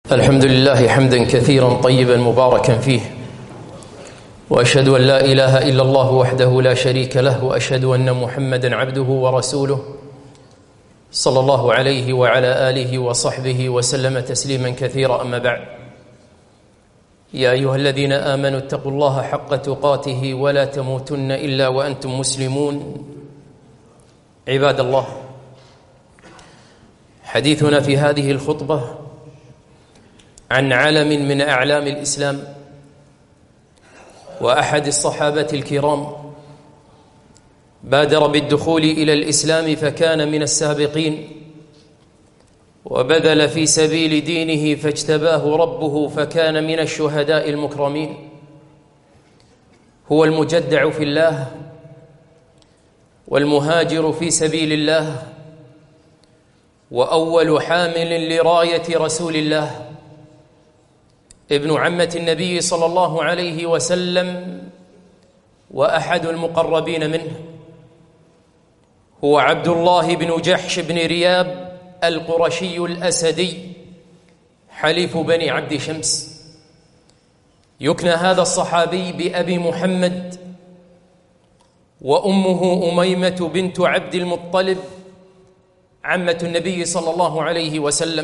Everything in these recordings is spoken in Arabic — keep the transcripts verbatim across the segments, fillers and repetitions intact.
الحمد لله حمدا كثيرا طيبا مباركا فيه، وأشهد أن لا إله إلا الله وحده لا شريك له، وأشهد أن محمدا عبده ورسوله صلى الله عليه وعلى آله وصحبه وسلم تسليما كثيرا. أما بعد، يا أيها الذين آمنوا اتقوا الله حق تقاته ولا تموتن إلا وأنتم مسلمون. عباد الله، حديثنا في هذه الخطبة عن علم من أعلام الإسلام وأحد الصحابة الكرام بادر بالدخول إلى الإسلام فكان من السابقين، وبذل في سبيل دينه فاجتباه ربه فكان من الشهداء المكرمين. هو المجدع في الله والمهاجر في سبيل الله، وأول حامل لراية رسول الله، ابن عمة النبي صلى الله عليه وسلم وأحد المقربين منه. هو عبد الله بن جحش بن رياب القرشي الأسدي حليف بني عبد شمس. يكنى هذا الصحابي بأبي محمد، وأمه أميمة بنت عبد المطلب عمة النبي صلى الله عليه وسلم،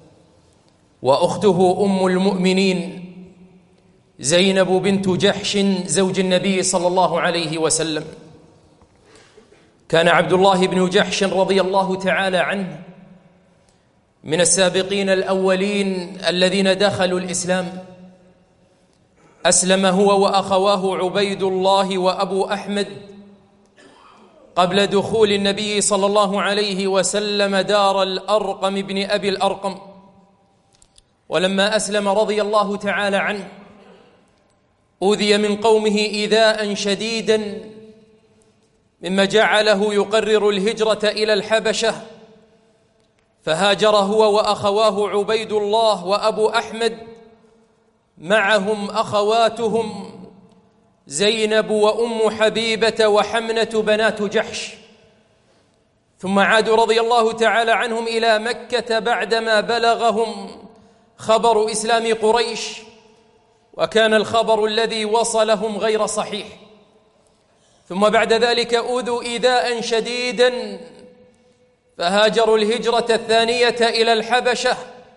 وأخته أم المؤمنين زينب بنت جحش زوج النبي صلى الله عليه وسلم. كان عبد الله بن جحش رضي الله تعالى عنه من السابقين الأولين الذين دخلوا الإسلام. أسلم هو وأخواه عبيد الله وأبو أحمد قبل دخول النبي صلى الله عليه وسلم دار الأرقم بن أبي الأرقم. ولما أسلم رضي الله تعالى عنه أوذي من قومه إيذاء شديدا، مما جعله يقرر الهجرة إلى الحبشة، فهاجر هو وأخواه عبيد الله وأبو أحمد، معهم أخواتهم زينب وأم حبيبة وحمنة بنات جحش. ثم عادوا رضي الله تعالى عنهم إلى مكة بعدما بلغهم خبر إسلام قريش، وكان الخبر الذي وصلهم غير صحيح. ثم بعد ذلك أوذوا إيذاء شديدا، فهاجروا الهجرة الثانية إلى الحبشة.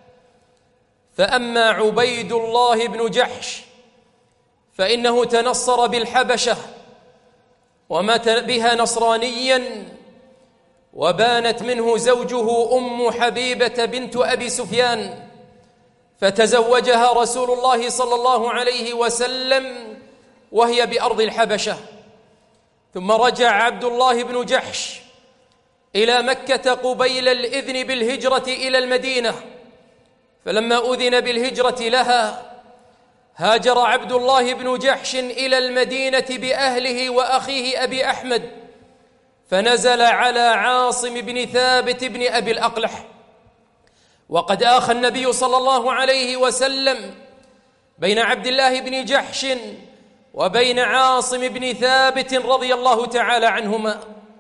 فأما عبيد الله بن جحش فإنه تنصر بالحبشة ومات بها نصرانيا، وبانت منه زوجه أم حبيبة بنت أبي سفيان، فتزوجها رسول الله صلى الله عليه وسلم وهي بأرض الحبشة. ثم رجع عبد الله بن جحش إلى مكة قبيل الإذن بالهجرة إلى المدينة، فلما أذن بالهجرة لها هاجر عبد الله بن جحش إلى المدينة بأهله وأخيه أبي أحمد، فنزل على عاصم بن ثابت بن أبي الأقلح. وقد آخى النبي صلى الله عليه وسلم بين عبد الله بن جحش وبين عاصم بن ثابت رضي الله تعالى عنهما.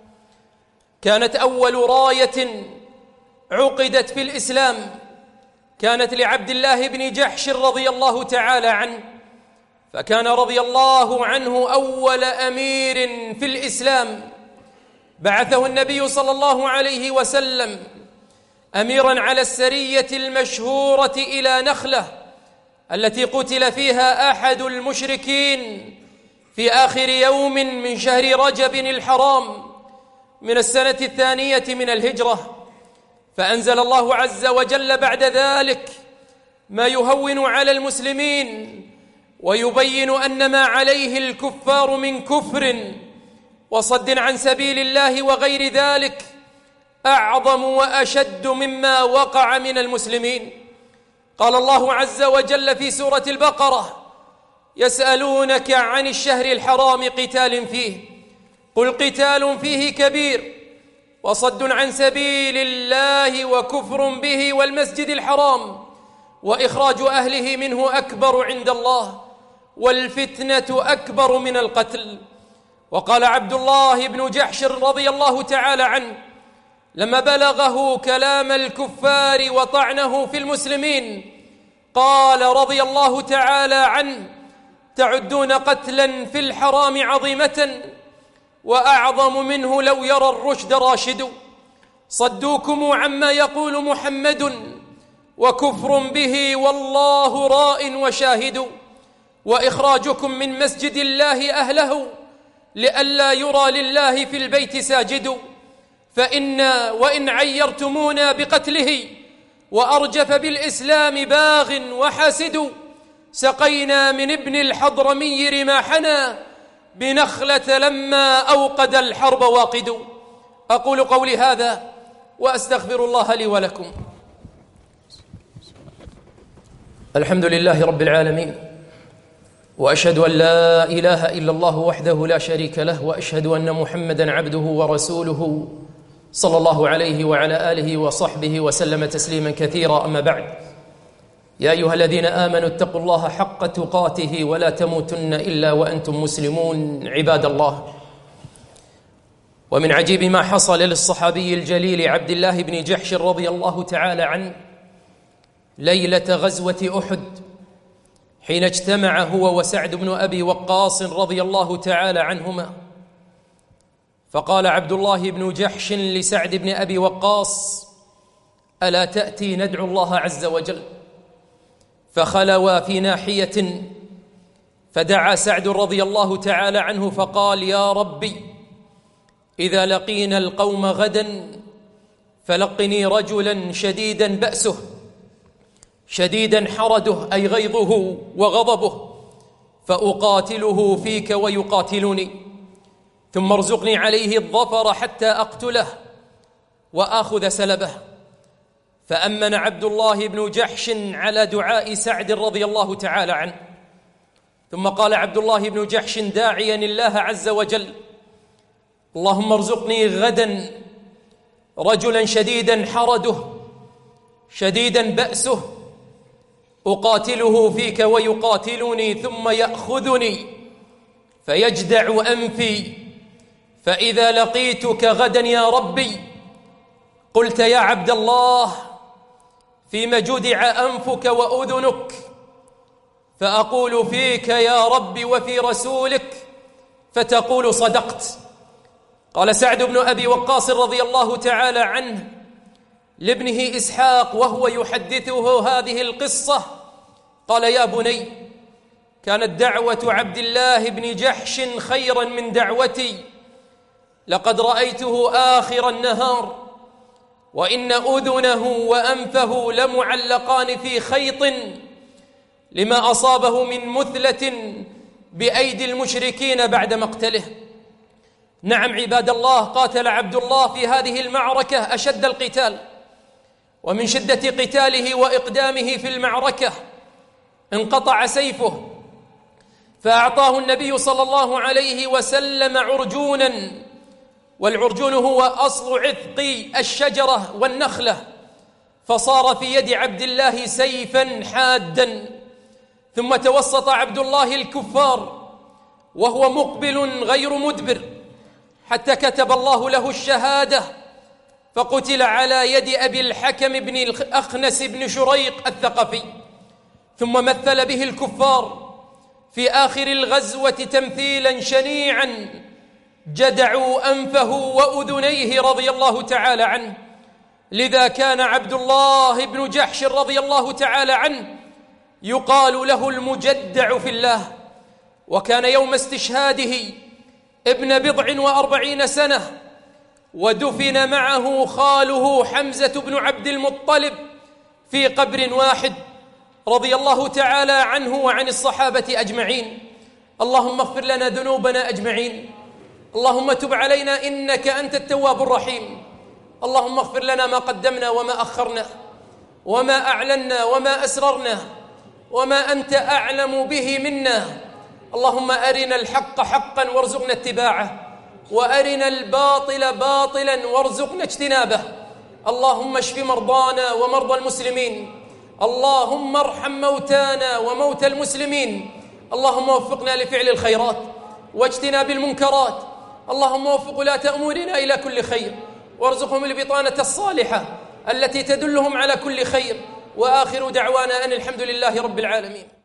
كانت أول راية عقدت في الإسلام كانت لعبد الله بن جحش رضي الله تعالى عنه، فكان رضي الله عنه أول أمير في الإسلام بعثه النبي صلى الله عليه وسلم أميراً على السرية المشهورة إلى نخلة التي قتل فيها أحد المشركين في آخر يوم من شهر رجب الحرام من السنة الثانية من الهجرة. فأنزل الله عز وجل بعد ذلك ما يهون على المسلمين ويبين أن ما عليه الكفار من كفر وصد عن سبيل الله وغير ذلك أعظم وأشد مما وقع من المسلمين. قال الله عز وجل في سورة البقرة: يسألونك عن الشهر الحرام قتال فيه قل قتال فيه كبير وصد عن سبيل الله وكفر به والمسجد الحرام وإخراج أهله منه أكبر عند الله والفتنة أكبر من القتل. وقال عبد الله بن جحش رضي الله تعالى عنه لما بلغه كلام الكفار وطعنه في المسلمين قال رضي الله تعالى عنه: تعدون قتلا في الحرام عظيمة وأعظم منه لو يرى الرشد راشد. صدوكم عما يقول محمد وكفر به والله راء وشاهد. وإخراجكم من مسجد الله أهله لئلا يرى لله في البيت ساجد. فإن وإن عيرتمونا بقتله وأرجف بالإسلام باغ وحاسد. سقينا من ابن الحضرمي رماحنا بنخلة لما أوقد الحرب واقد. أقول قولي هذا وأستغفر الله لي ولكم. الحمد لله رب العالمين، وأشهد أن لا إله إلا الله وحده لا شريك له، وأشهد أن محمدًا عبده ورسوله صلى الله عليه وعلى آله وصحبه وسلم تسليما كثيرا. أما بعد، يا أيها الذين آمنوا اتقوا الله حق تقاته ولا تموتن إلا وأنتم مسلمون. عباد الله، ومن عجيب ما حصل للصحابي الجليل عبد الله بن جحش رضي الله تعالى عنه ليلة غزوة أحد، حين اجتمع هو وسعد بن أبي وقاص رضي الله تعالى عنهما. فقال عبد الله بن جحش لسعد بن أبي وقاص: ألا تأتي ندعو الله عز وجل؟ فخلوا في ناحية، فدعا سعد رضي الله تعالى عنه فقال: يا ربي، إذا لقينا القوم غدا فلقني رجلا شديدا بأسه شديدا حرده، أي غيظه وغضبه، فأقاتله فيك ويقاتلني، ثم ارزقني عليه الظفر حتى أقتله وآخذ سلبه. فأمن عبد الله بن جحش على دعاء سعد رضي الله تعالى عنه. ثم قال عبد الله بن جحش داعيا الله عز وجل: اللهم ارزقني غدا رجلا شديدا حرده شديدا بأسه، أقاتله فيك ويقاتلني، ثم يأخذني فيجدع أنفي، فإذا لقيتك غدا يا ربي قلت: يا عبد الله، فيما جدع أنفك وأذنك؟ فأقول: فيك يا ربي وفي رسولك، فتقول: صدقت. قال سعد بن أبي وقاص رضي الله تعالى عنه لابنه إسحاق وهو يحدثه هذه القصة، قال: يا بني، كانت دعوة عبد الله بن جحش خيرا من دعوتي، لقد رأيته آخر النهار، وإن أذنه وأنفه لمعلقان في خيط لما أصابه من مثلة بأيدي المشركين بعد مقتله. نعم عباد الله، قاتل عبد الله في هذه المعركة أشد القتال، ومن شدة قتاله وإقدامه في المعركة انقطع سيفه، فأعطاه النبي صلى الله عليه وسلم عرجونا، والعرجون هو أصل عتق الشجرة والنخلة، فصار في يد عبد الله سيفا حادا. ثم توسط عبد الله الكفار وهو مقبل غير مدبر، حتى كتب الله له الشهادة، فقتل على يد أبي الحكم بن الأخنس بن شريق الثقفي. ثم مثل به الكفار في آخر الغزوة تمثيلا شنيعا، جدعوا أنفه وأذنيه رضي الله تعالى عنه. لذا كان عبد الله بن جحش رضي الله تعالى عنه يقال له المجدع في الله. وكان يوم استشهاده ابن بضع وأربعين سنة، ودفن معه خاله حمزة بن عبد المطلب في قبر واحد، رضي الله تعالى عنه وعن الصحابة أجمعين. اللهم اغفر لنا ذنوبنا أجمعين، اللهم تب علينا إنك أنت التواب الرحيم. اللهم اغفر لنا ما قدمنا وما أخرنا، وما أعلنا وما أسررنا، وما أنت أعلم به منا. اللهم أرنا الحق حقا وارزقنا اتباعه، وأرنا الباطل باطلا وارزقنا اجتنابه. اللهم اشف مرضانا ومرضى المسلمين، اللهم ارحم موتانا وموتى المسلمين. اللهم وفقنا لفعل الخيرات واجتناب المنكرات. اللهم وفق ولاة أمورنا إلى كل خير، وارزقهم البطانة الصالحة التي تدلهم على كل خير. وآخر دعوانا أن الحمد لله رب العالمين.